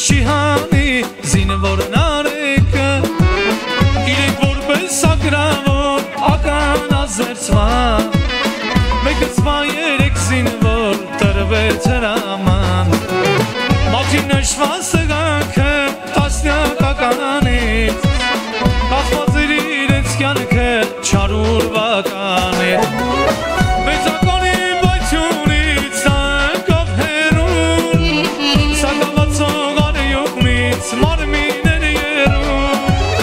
Շիհանի զինվորն արեկը իրենք որպես սակրավոր ական ազերծման մեկը ծվա երեք զինվոր տրվեց հրաման մատի նշված տղանքը տասնյակ ականից կախված էր իրենց կյանքը չարուր վականից մեծականի բայթյունից անկավ հերուն սակավացող արյունից մարմին էր երում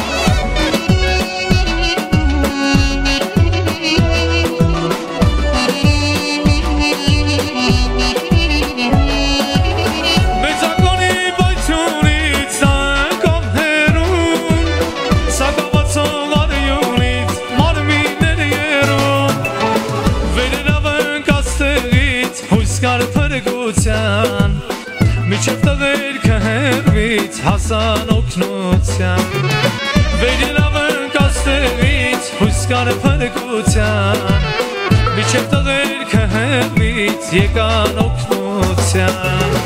մեծականի բայթյունից անկավ հերուն սակավացող արյունից մարմին էր երում վերերավ ընկած տեղից հույս կար փրկության միջև տղերքը հեռվից հասան օգնության վերերավ ընկած տեղից հույս կար փրկության միջև տղերքը հեռվից եկան օգնության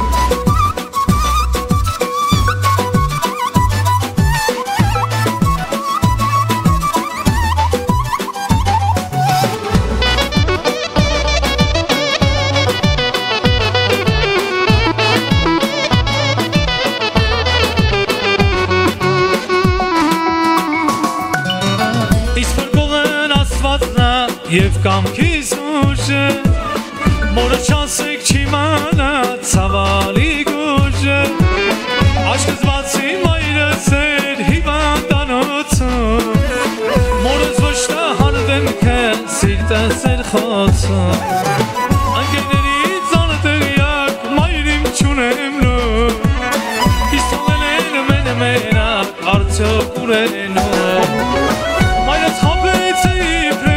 Եվ կամքիս ուժը մորը չասեք չիմանա ցավալի գուժը Աշկս բացի մայրս էր հիվանդանոցում մորս վշտահար դեմքը սիրտս էր խոցում Ընկերներից անտեղյակ մայրիմ չունեմ լուր Իսկ թողել են մենը մենակ արդյոք ուր են Մայրս խաբեց է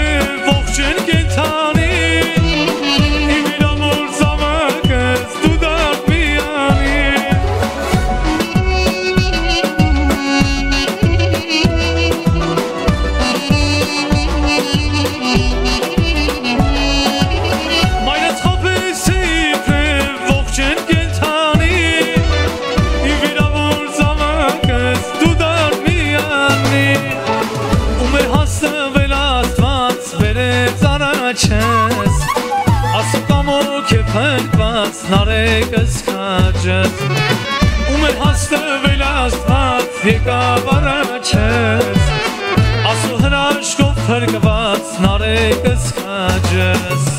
Ասուկամոք է փնկված նարեկս քաջս Ում է հաստվել աստված եկավ առաջս Ասու հրաշքով փրկված նարեկս քաջս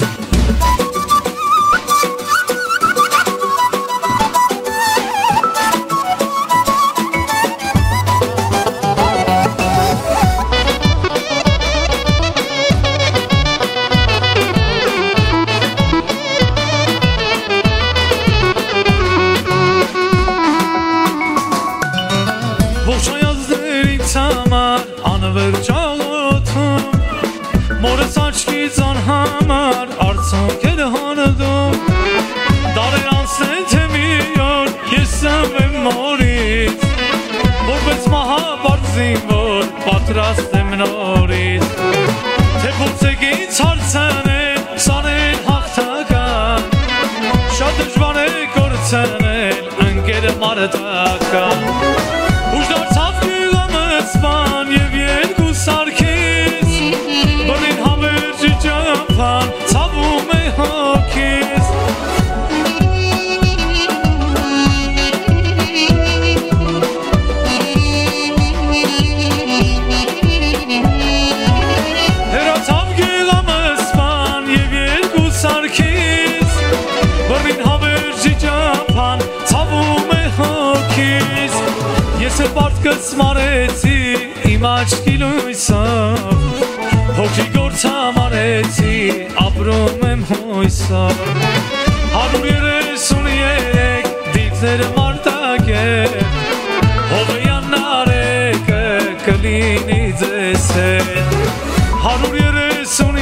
Անվերջ աղոթում Մորս աչքից անհամար արցանք էր հանդում Դարեր անցնեն թե մի օր ես սնվեմ մորից Որպես մահապարտ զինվոր պատրաստ եմ նորից Թե փորձեք ինձ հարցնել սանել հաղթական Շատ դժվար է կորցնել ընկեր մարդական Ուժ դարձավ գյուղամսման և երկու սարքիս Բռին հավերժի ճամփան ցավում է հոգիս Հեռացավ գյուղամսման և երկու սարքիս Բռին հավերժի ճամփան ցավում է հոգիս Ես էլ պարտքս մարեցի իմ աչքի լույսով Հոգի գործ համարեցի ապրում եմ հույսով 133 դիքները մարտակեր Հովեյան նարեկը կլինի ձեզ հետ 133